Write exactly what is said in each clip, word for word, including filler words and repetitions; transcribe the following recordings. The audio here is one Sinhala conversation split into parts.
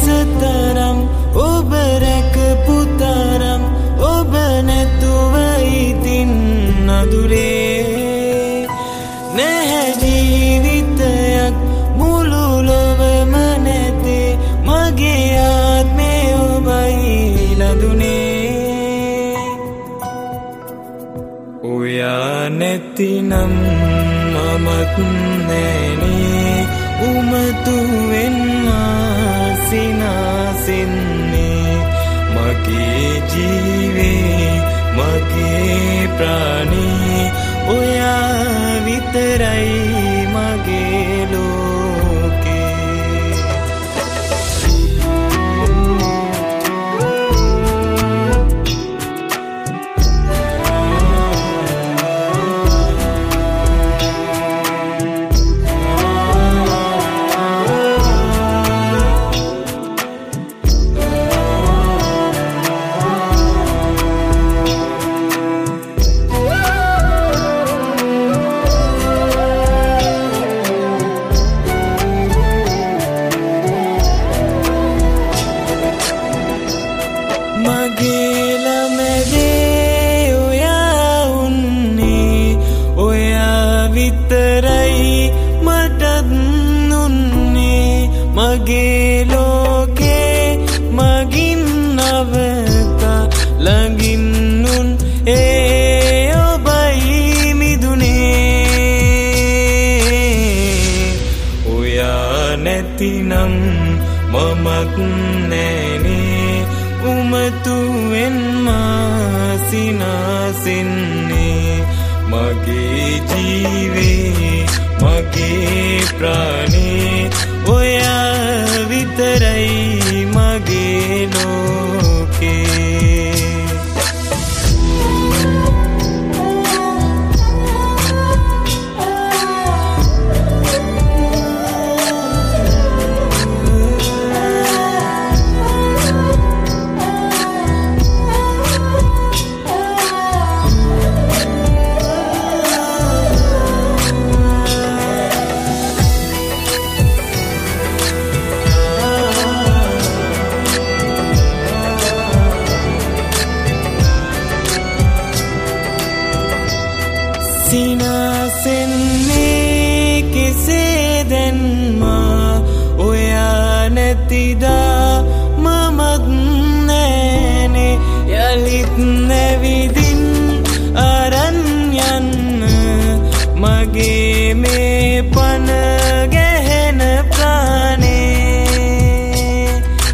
සතරම් ඔබ රැකපු තරම් ඔබ නැතුව ඉතින් අඳුරේ නැහැ ජීවිතයක් මුළු ලොවම නැතේ මගේ ආත්මේ ඔබයි ලඳුනේ ඔයා නැතිනම් මමත් නෑනේ උමතුවෙන් මා සිනාසෙන්නේ මගේ ජීවේ මගේ ප්‍රාණේ ඔයා විතරයි මගේ ලෝකේ මගේ ළමගේ ඔයා උන්නේ ඔයා විතරයි මටත් උන්නේ මගේ ලෝකේ මගින් නවතා ළඟින් උන් ඒ ඔබයි මිදුනේ ඔයා නැතිනම් මමත් නෑනේ උමතුවෙන් මා සිනාසෙන්නේ මගේ ජීවේ මගේ ප්‍රාණේ ඔයා විතරයි මගේ ලෝකේ සිනාසෙන්නේ කෙසේදැන් මා ඔයා නැතිදා මමත් නෑනේ යලිත් නැවිදින් අරන් යන්න මගේ මේ පන ගැහෙන ප්‍රාණේ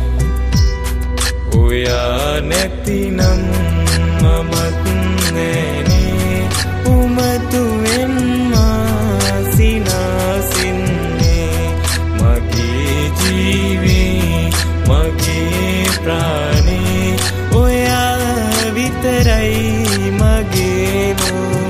ඔයා නැතිනම් මමත් නෑනේ උමතුවෙන් මා සිනාසෙන්නේ මගේ ජීවේ මගේ ප්‍රාණේ ඔයා විතරයි මගේ